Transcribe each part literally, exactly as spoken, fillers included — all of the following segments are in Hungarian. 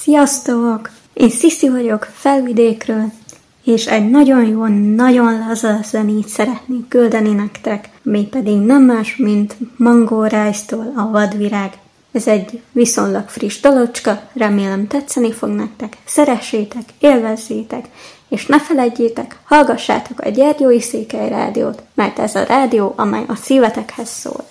Sziasztok! Én Sziszi vagyok Felvidékről, és egy nagyon jó, nagyon laza zenét szeretnék küldeni nektek, mégpedig nem más, mint Mango Rice-tól a Vadvirág. Ez egy viszonylag friss dalocska, remélem tetszeni fog nektek, szeressétek, élvezzétek, és ne feledjétek, hallgassátok a Gyergyói Székely Rádiót, mert ez a rádió, amely a szívetekhez szól.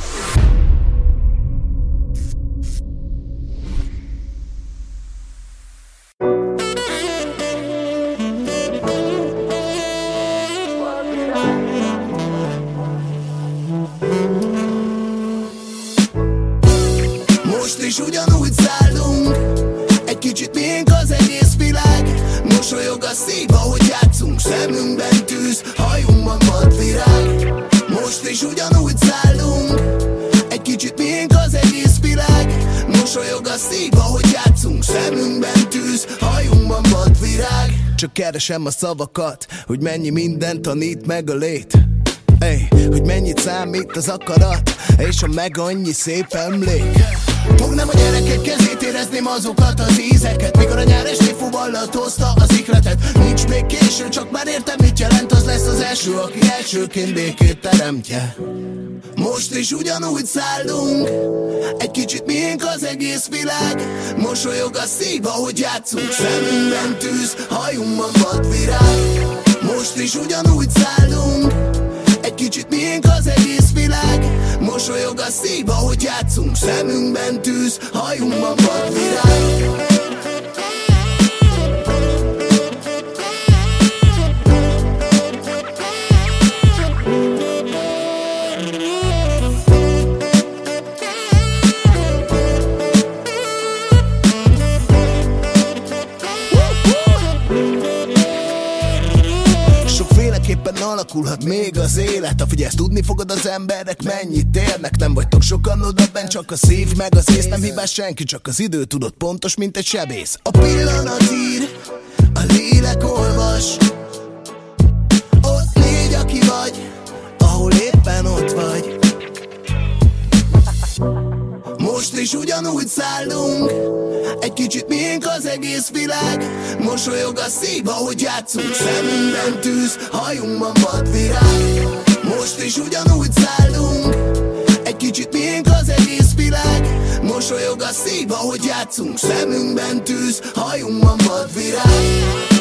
Most is ugyanúgy szállunk, egy kicsit miénk az egész világ. Mosolyog a szív, ahogy játszunk, szemünkben tűz, hajunkban vadvirág. Most is ugyanúgy szállunk, egy kicsit miénk az egész világ. Mosolyog a szív, ahogy játszunk, szemünkben tűz, hajunkban vadvirág. Csak keresem a szavakat, hogy mennyi mindent tanít meg a lét. Ey, hogy mennyit számít az akarat, és a meg annyi szép emlék. Fognám a gyerekek kezét, érezném azokat az ízeket, mikor a nyár esté fuvallat hozta az ihletet. Nincs még késő, csak már értem mit jelent, az lesz az első, aki elsőként békét teremtje. Most is ugyanúgy szállunk, egy kicsit miénk az egész világ. Mosolyog a szív, ahogy játszunk, szemünkben tűz, hajunkban vadvirág. Most is ugyanúgy szállunk, egy kicsit miénk az egész világ. Mosolyog a szív, ahogy játszunk, szemünkben tűz, hajunkban vadvirág. Éppen alakulhat még az élet. Ha figyelsz, tudni fogod, az emberek mennyit érnek. Nem vagytok sokan odabenn, csak a szív meg az ész. Nem hibás senki, csak az idő, tudod, pontos, mint egy sebész. A pillanat ír, a lélek olvas. Ott légy, aki vagy, ahol éppen ott vagy. Most is ugyanúgy szállunk, egy kicsit miénk az egész világ. Mosolyog a szív, ahogy játszunk, szemünkben tűz, hajunkban vadvirág. Most is ugyanúgy szállunk, egy kicsit miénk az egész világ. Mosolyog a szív, ahogy játszunk, szemünkben tűz, hajunkban vadvirág.